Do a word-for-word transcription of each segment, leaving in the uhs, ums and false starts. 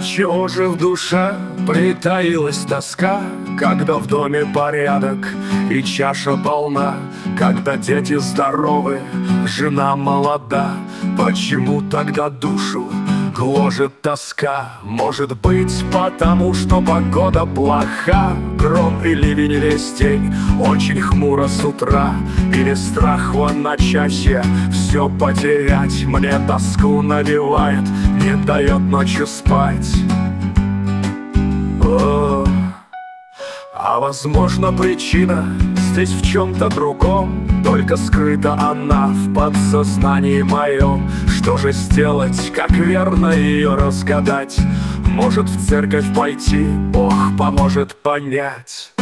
Чего же в душе притаилась тоска, когда в доме порядок и чаша полна, когда дети здоровы, жена молода? Почему тогда душу гложет тоска? Может быть, потому что погода плоха, гром и ливень весь день, очень хмуро с утра, или страх в одночасье все потерять мне тоску навевает, не дает ночью спать. О, а возможно, причина здесь в чем-то другом, только скрыта она в подсознании моем. Что же сделать, как верно ее разгадать? Может, в церковь пойти, Бог поможет понять.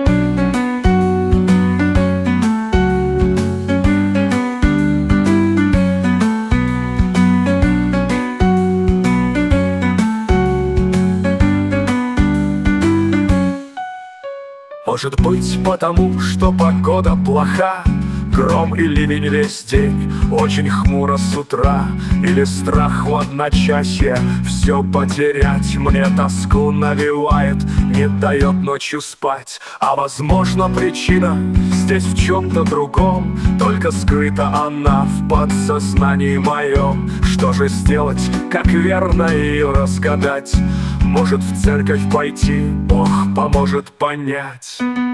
Может быть, потому что погода плоха, гром и ливень весь день, очень хмуро с утра, или страх в одночасье все потерять мне тоску навевает, не дает ночью спать. А возможно, причина здесь в чем-то другом, только скрыта она в подсознании моем. Что же сделать, как верно ее разгадать? Может, в церковь пойти, Бог поможет понять.